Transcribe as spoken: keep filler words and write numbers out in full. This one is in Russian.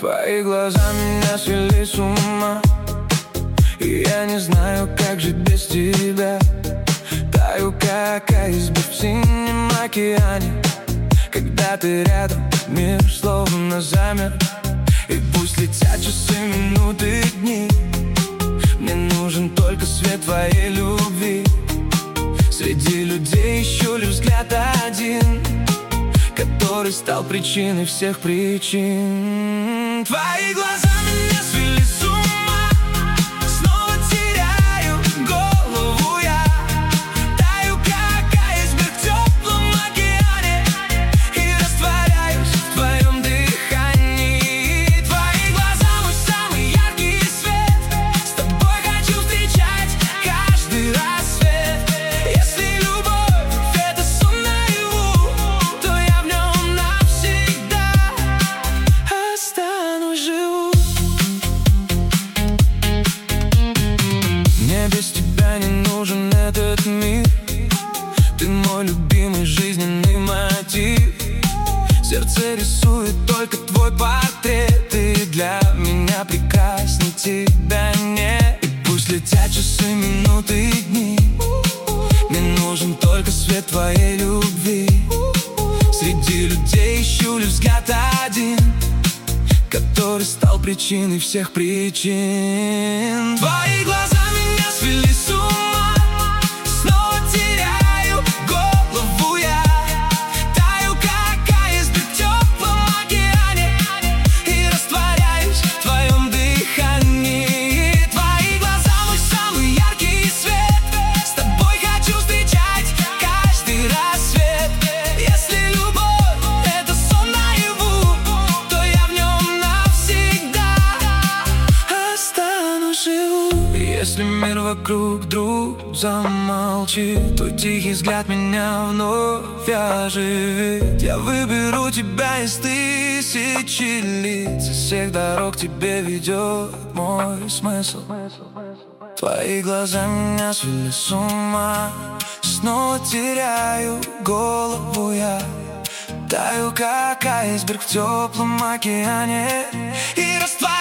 Твои глаза меня свели с ума, и я не знаю, как жить без тебя. Таю, как айсберг в синем океане. Когда ты рядом, мир словно замер. И пусть летят часы, минуты, дни, мне нужен только свет твоей любви. Среди людей ищу лишь взгляд один, который стал причиной всех причин. Твои глаза меня свели с ума, снова теряю голову я. Таю, как айсберг в теплом океане, и растворяюсь в твоем дыхании. Твои глаза мой самый яркий свет, с тобой хочу встречать каждый рассвет. Если любовь — это сон наяву, то я в нем навсегда останусь живу. Мне без тебя не нужен этот мир. Ты мой любимый жизненный мотив. Сердце рисует только твой портрет, и для меня прекрасней тебя нет. И пусть летят часы, минуты и дни, мне нужен только свет твоей любви. Среди людей ищу лишь взгляд один, который стал причиной всех причин. Твои глаза меня свели с ума, снова теряю голову я. Таю, как айсберг в теплом океане, и растворяюсь в твоем дыхании. Твои глаза мой самый яркий свет, с тобой хочу встречать каждый рассвет. Если любовь — это сон наяву, то я в нем навсегда останусь живу. Если мир вокруг вдруг замолчит, твой тихий взгляд меня вновь оживит. Я выберу тебя из тысячи лиц, из всех дорог тебе ведет мой смысл. Твои глаза меня свели с ума, снова теряю голову я. Таю, как айсберг в теплом океане, и растворяюсь